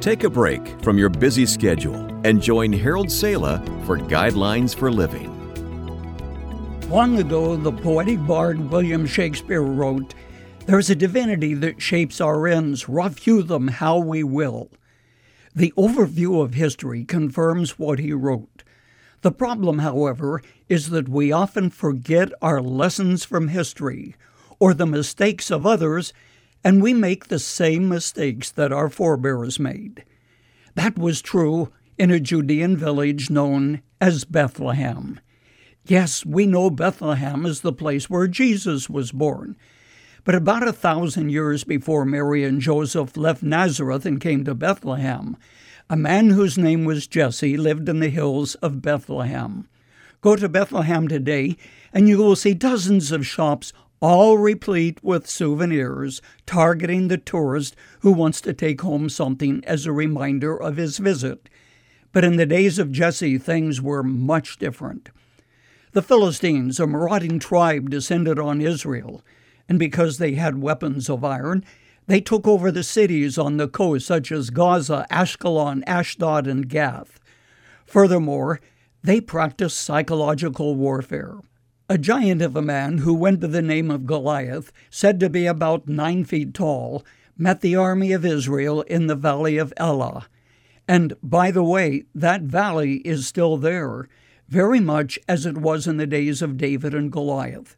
Take a break from your busy schedule and join Harold Sala for Guidelines for Living. Long ago, the poetic bard William Shakespeare wrote, "There's a divinity that shapes our ends, rough hew them how we will." The overview of history confirms what he wrote. The problem, however, is that we often forget our lessons from history or the mistakes of others, and we make the same mistakes that our forebears made. That was true in a Judean village known as Bethlehem. Yes, we know Bethlehem is the place where Jesus was born. But about 1,000 years before Mary and Joseph left Nazareth and came to Bethlehem, a man whose name was Jesse lived in the hills of Bethlehem. Go to Bethlehem today, and you will see dozens of shops all replete with souvenirs, targeting the tourist who wants to take home something as a reminder of his visit. But in the days of Jesse, things were much different. The Philistines, a marauding tribe, descended on Israel, and because they had weapons of iron, they took over the cities on the coast, such as Gaza, Ashkelon, Ashdod, and Gath. Furthermore, they practiced psychological warfare. A giant of a man who went by the name of Goliath, said to be about 9 feet tall, met the army of Israel in the valley of Elah. And, by the way, that valley is still there, very much as it was in the days of David and Goliath.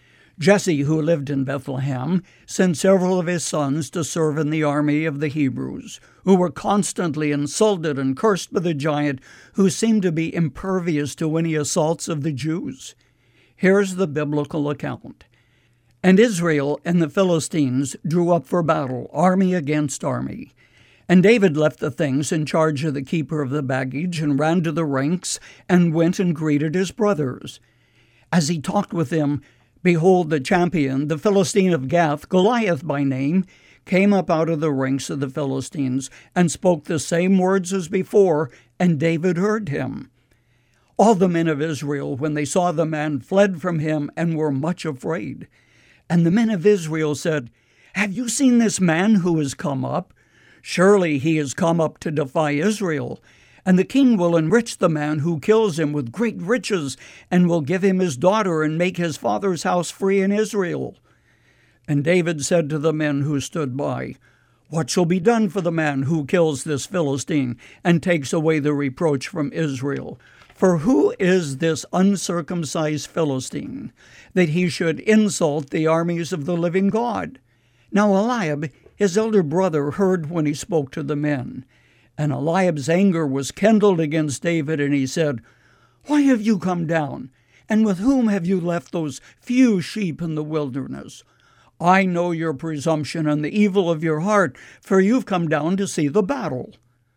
Jesse, who lived in Bethlehem, sent several of his sons to serve in the army of the Hebrews, who were constantly insulted and cursed by the giant who seemed to be impervious to any assaults of the Jews. Here's the biblical account. And Israel and the Philistines drew up for battle, army against army. And David left the things in charge of the keeper of the baggage and ran to the ranks and went and greeted his brothers. As he talked with them, behold, the champion, the Philistine of Gath, Goliath by name, came up out of the ranks of the Philistines and spoke the same words as before, and David heard him. All the men of Israel, when they saw the man, fled from him and were much afraid. And the men of Israel said, "Have you seen this man who has come up? Surely he has come up to defy Israel. And the king will enrich the man who kills him with great riches, and will give him his daughter and make his father's house free in Israel." And David said to the men who stood by, "What shall be done for the man who kills this Philistine and takes away the reproach from Israel? For who is this uncircumcised Philistine, that he should insult the armies of the living God?" Now Eliab, his elder brother, heard when he spoke to the men. And Eliab's anger was kindled against David, and he said, "Why have you come down? And with whom have you left those few sheep in the wilderness? I know your presumption and the evil of your heart, for you've come down to see the battle."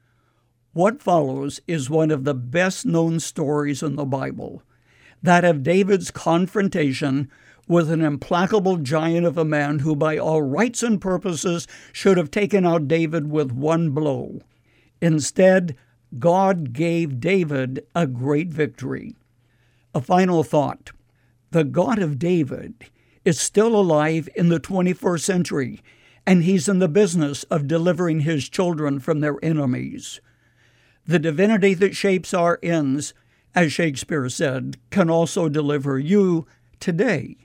What follows is one of the best-known stories in the Bible, that of David's confrontation with an implacable giant of a man who by all rights and purposes should have taken out David with one blow. Instead, God gave David a great victory. A final thought. The God of David is still alive in the 21st century, and he's in the business of delivering his children from their enemies. The divinity that shapes our ends, as Shakespeare said, can also deliver you today.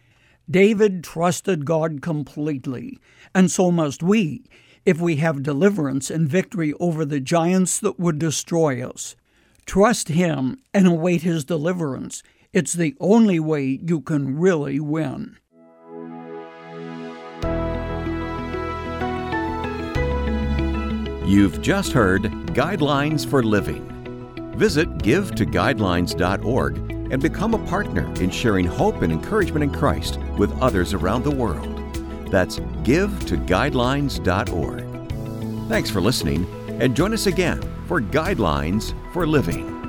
David trusted God completely, and so must we, if we have deliverance and victory over the giants that would destroy us. Trust him and await his deliverance. It's the only way you can really win. You've just heard Guidelines for Living. Visit givetoguidelines.org and become a partner in sharing hope and encouragement in Christ with others around the world. That's givetoguidelines.org. Thanks for listening, and join us again for Guidelines for Living.